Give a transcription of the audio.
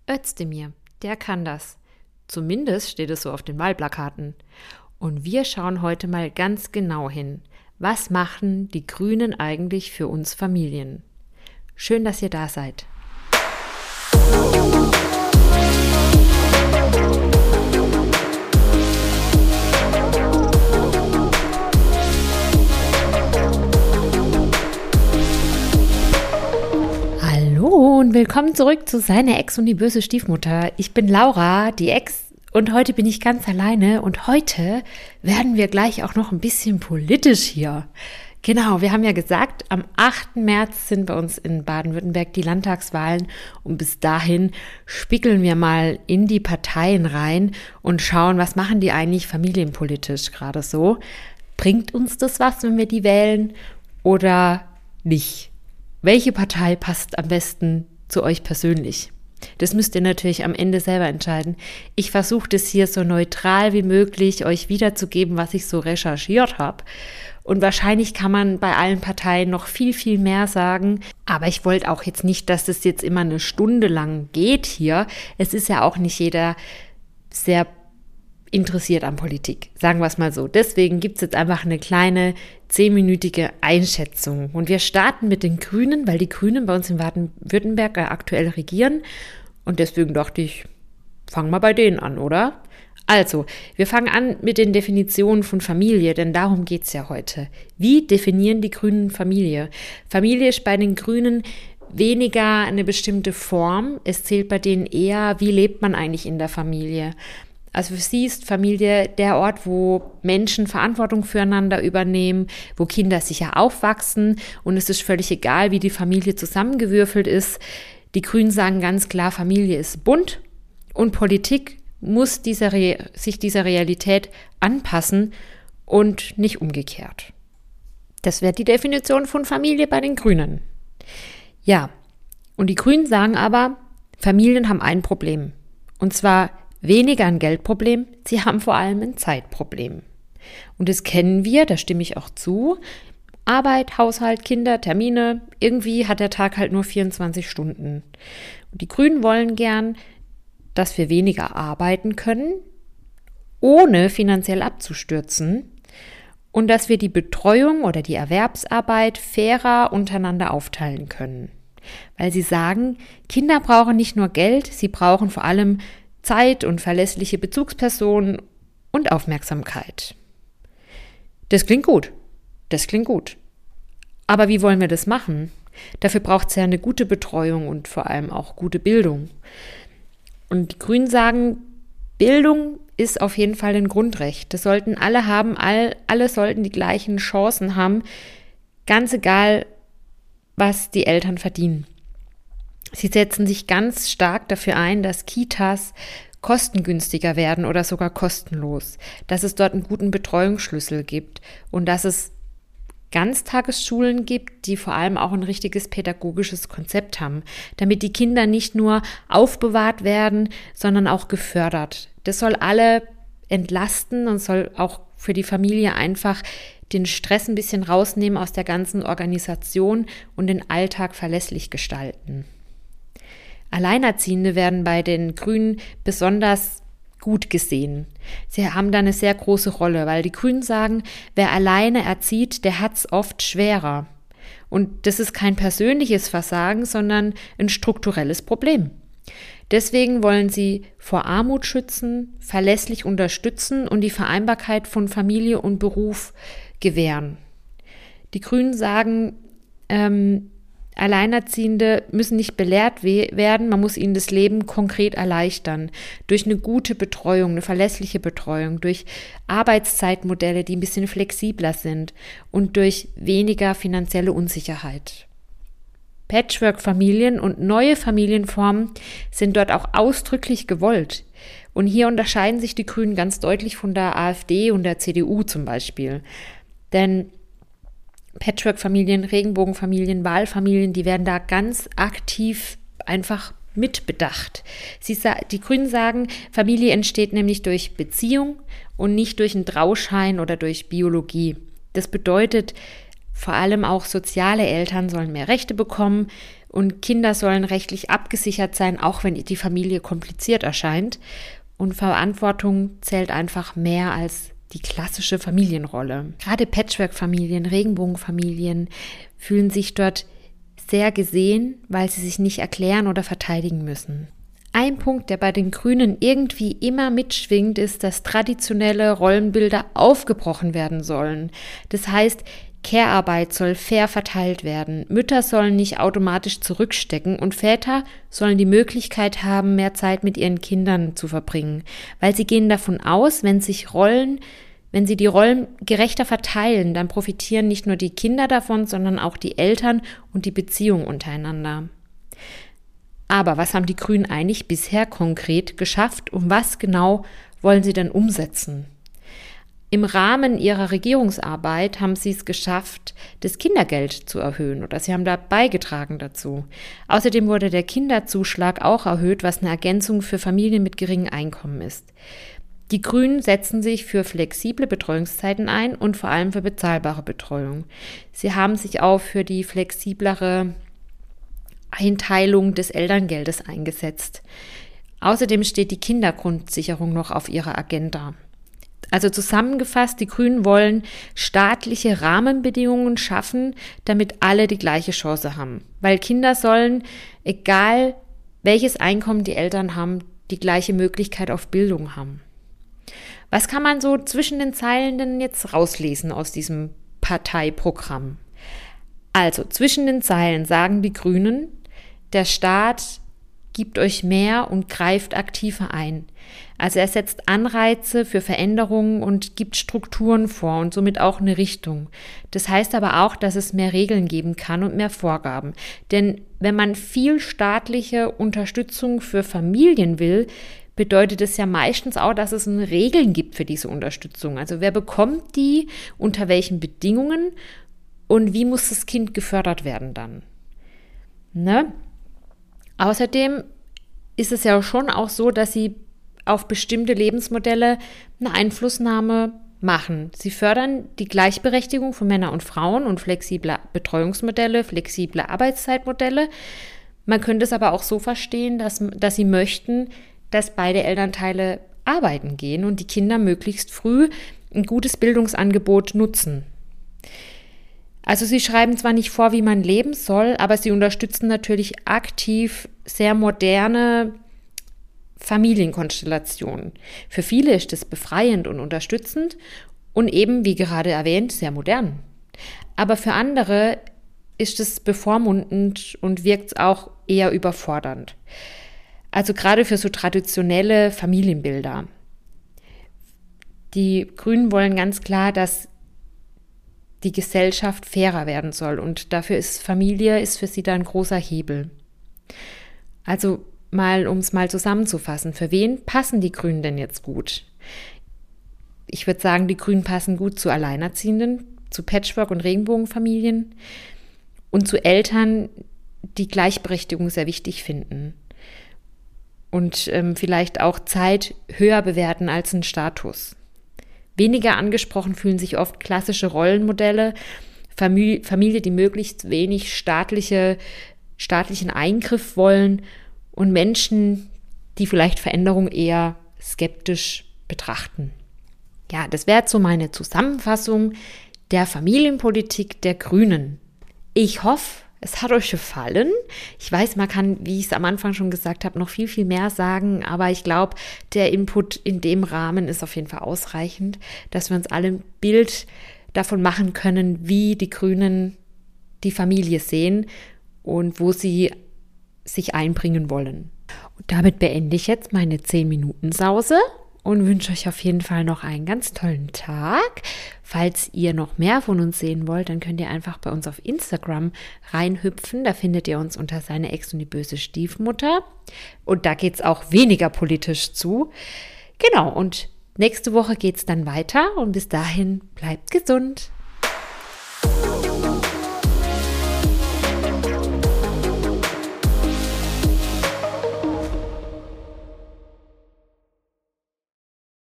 Özdemir, der kann das. Zumindest steht es so auf den Wahlplakaten. Und wir schauen heute mal ganz genau hin. Was machen die Grünen eigentlich für uns Familien? Schön, dass ihr da seid. Hallo und willkommen zurück zu Seine Ex und die böse Stiefmutter. Ich bin Laura, die Ex, und heute bin ich ganz alleine und heute werden wir gleich auch noch ein bisschen politisch hier. Genau, wir haben ja gesagt, am 8. März sind bei uns in Baden-Württemberg die Landtagswahlen und bis dahin spiegeln wir mal in die Parteien rein und schauen, was machen die eigentlich familienpolitisch gerade so. Bringt uns das was, wenn wir die wählen oder nicht? Welche Partei passt am besten zu euch persönlich? Das müsst ihr natürlich am Ende selber entscheiden. Ich versuche das hier so neutral wie möglich euch wiederzugeben, was ich so recherchiert habe. Und wahrscheinlich kann man bei allen Parteien noch viel, viel mehr sagen. Aber ich wollte auch jetzt nicht, dass das jetzt immer eine Stunde lang geht hier. Es ist ja auch nicht jeder sehr interessiert an Politik, sagen wir es mal so. Deswegen gibt es jetzt einfach eine kleine 10-minütige Einschätzung. Und wir starten mit den Grünen, weil die Grünen bei uns in Baden-Württemberg aktuell regieren. Und deswegen dachte ich, fangen wir bei denen an, oder? Also, wir fangen an mit den Definitionen von Familie, denn darum geht es ja heute. Wie definieren die Grünen Familie? Familie ist bei den Grünen weniger eine bestimmte Form. Es zählt bei denen eher, wie lebt man eigentlich in der Familie? Also für sie ist Familie der Ort, wo Menschen Verantwortung füreinander übernehmen, wo Kinder sicher aufwachsen und es ist völlig egal, wie die Familie zusammengewürfelt ist. Die Grünen sagen ganz klar, Familie ist bunt und Politik muss sich dieser Realität anpassen und nicht umgekehrt. Das wäre die Definition von Familie bei den Grünen. Ja, und die Grünen sagen aber, Familien haben ein Problem und zwar weniger ein Geldproblem, sie haben vor allem ein Zeitproblem. Und das kennen wir, da stimme ich auch zu. Arbeit, Haushalt, Kinder, Termine, irgendwie hat der Tag halt nur 24 Stunden. Und die Grünen wollen gern, dass wir weniger arbeiten können, ohne finanziell abzustürzen und dass wir die Betreuung oder die Erwerbsarbeit fairer untereinander aufteilen können. Weil sie sagen, Kinder brauchen nicht nur Geld, sie brauchen vor allem Zeit und verlässliche Bezugspersonen und Aufmerksamkeit. Das klingt gut. Aber wie wollen wir das machen? Dafür braucht es ja eine gute Betreuung und vor allem auch gute Bildung. Und die Grünen sagen, Bildung ist auf jeden Fall ein Grundrecht. Das sollten alle haben, alle sollten die gleichen Chancen haben, ganz egal, was die Eltern verdienen. Sie setzen sich ganz stark dafür ein, dass Kitas kostengünstiger werden oder sogar kostenlos, dass es dort einen guten Betreuungsschlüssel gibt und dass es Ganztagesschulen gibt, die vor allem auch ein richtiges pädagogisches Konzept haben, damit die Kinder nicht nur aufbewahrt werden, sondern auch gefördert. Das soll alle entlasten und soll auch für die Familie einfach den Stress ein bisschen rausnehmen aus der ganzen Organisation und den Alltag verlässlich gestalten. Alleinerziehende werden bei den Grünen besonders gut gesehen. Sie haben da eine sehr große Rolle, weil die Grünen sagen, wer alleine erzieht, der hat es oft schwerer. Und das ist kein persönliches Versagen, sondern ein strukturelles Problem. Deswegen wollen sie vor Armut schützen, verlässlich unterstützen und die Vereinbarkeit von Familie und Beruf gewähren. Die Grünen sagen, Alleinerziehende müssen nicht belehrt werden, man muss ihnen das Leben konkret erleichtern. Durch eine gute Betreuung, eine verlässliche Betreuung, durch Arbeitszeitmodelle, die ein bisschen flexibler sind und durch weniger finanzielle Unsicherheit. Patchwork-Familien und neue Familienformen sind dort auch ausdrücklich gewollt. Und hier unterscheiden sich die Grünen ganz deutlich von der AfD und der CDU zum Beispiel. Denn Patchwork-Familien, Regenbogenfamilien, Wahlfamilien, die werden da ganz aktiv einfach mitbedacht. Die Grünen sagen, Familie entsteht nämlich durch Beziehung und nicht durch einen Trauschein oder durch Biologie. Das bedeutet, vor allem auch soziale Eltern sollen mehr Rechte bekommen Und Kinder sollen rechtlich abgesichert sein, auch wenn die Familie kompliziert erscheint. Und Verantwortung zählt einfach mehr als die klassische Familienrolle. Gerade Patchwork-Familien, Regenbogenfamilien fühlen sich dort sehr gesehen, weil sie sich nicht erklären oder verteidigen müssen. Ein Punkt, der bei den Grünen irgendwie immer mitschwingt, ist, dass traditionelle Rollenbilder aufgebrochen werden sollen. Das heißt, Care-Arbeit soll fair verteilt werden, Mütter sollen nicht automatisch zurückstecken und Väter sollen die Möglichkeit haben, mehr Zeit mit ihren Kindern zu verbringen, weil sie gehen davon aus, wenn sie die Rollen gerechter verteilen, dann profitieren nicht nur die Kinder davon, sondern auch die Eltern und die Beziehung untereinander. Aber was haben die Grünen eigentlich bisher konkret geschafft und was genau wollen sie denn umsetzen? Im Rahmen ihrer Regierungsarbeit haben sie es geschafft, das Kindergeld zu erhöhen oder sie haben da beigetragen dazu. Außerdem wurde der Kinderzuschlag auch erhöht, was eine Ergänzung für Familien mit geringem Einkommen ist. Die Grünen setzen sich für flexible Betreuungszeiten ein und vor allem für bezahlbare Betreuung. Sie haben sich auch für die flexiblere Einteilung des Elterngeldes eingesetzt. Außerdem steht die Kindergrundsicherung noch auf ihrer Agenda. Also zusammengefasst, die Grünen wollen staatliche Rahmenbedingungen schaffen, damit alle die gleiche Chance haben. Weil Kinder sollen, egal welches Einkommen die Eltern haben, die gleiche Möglichkeit auf Bildung haben. Was kann man so zwischen den Zeilen denn jetzt rauslesen aus diesem Parteiprogramm? Also zwischen den Zeilen sagen die Grünen, der Staat gibt euch mehr und greift aktiver ein. Also er setzt Anreize für Veränderungen und gibt Strukturen vor und somit auch eine Richtung. Das heißt aber auch, dass es mehr Regeln geben kann und mehr Vorgaben. Denn wenn man viel staatliche Unterstützung für Familien will, bedeutet es ja meistens auch, dass es Regeln gibt für diese Unterstützung. Also wer bekommt die, unter welchen Bedingungen und wie muss das Kind gefördert werden dann? Ne? Außerdem ist es ja schon auch so, dass sie auf bestimmte Lebensmodelle eine Einflussnahme machen. Sie fördern die Gleichberechtigung von Männern und Frauen und flexible Betreuungsmodelle, flexible Arbeitszeitmodelle. Man könnte es aber auch so verstehen, dass sie möchten, dass beide Elternteile arbeiten gehen und die Kinder möglichst früh ein gutes Bildungsangebot nutzen. Also sie schreiben zwar nicht vor, wie man leben soll, aber sie unterstützen natürlich aktiv sehr moderne Familienkonstellationen. Für viele ist es befreiend und unterstützend und eben, wie gerade erwähnt, sehr modern. Aber für andere ist es bevormundend und wirkt auch eher überfordernd. Also gerade für so traditionelle Familienbilder. Die Grünen wollen ganz klar, dass die Gesellschaft fairer werden soll und dafür ist Familie für sie da ein großer Hebel. Also um es mal zusammenzufassen, für wen passen die Grünen denn jetzt gut? Ich würde sagen, die Grünen passen gut zu Alleinerziehenden, zu Patchwork- und Regenbogenfamilien und zu Eltern, die Gleichberechtigung sehr wichtig finden und vielleicht auch Zeit höher bewerten als einen Status. Weniger angesprochen fühlen sich oft klassische Rollenmodelle, Familie, die möglichst wenig staatlichen Eingriff wollen und Menschen, die vielleicht Veränderung eher skeptisch betrachten. Ja, das wäre so meine Zusammenfassung der Familienpolitik der Grünen. Ich hoffe, es hat euch gefallen. Ich weiß, man kann, wie ich es am Anfang schon gesagt habe, noch viel, viel mehr sagen, aber ich glaube, der Input in dem Rahmen ist auf jeden Fall ausreichend, dass wir uns alle ein Bild davon machen können, wie die Grünen die Familie sehen und wo sie sich einbringen wollen. Und damit beende ich jetzt meine 10-Minuten-Sause und wünsche euch auf jeden Fall noch einen ganz tollen Tag. Falls ihr noch mehr von uns sehen wollt, dann könnt ihr einfach bei uns auf Instagram reinhüpfen. Da findet ihr uns unter seine Ex und die böse Stiefmutter. Und da geht es auch weniger politisch zu. Genau, und nächste Woche geht es dann weiter und bis dahin bleibt gesund.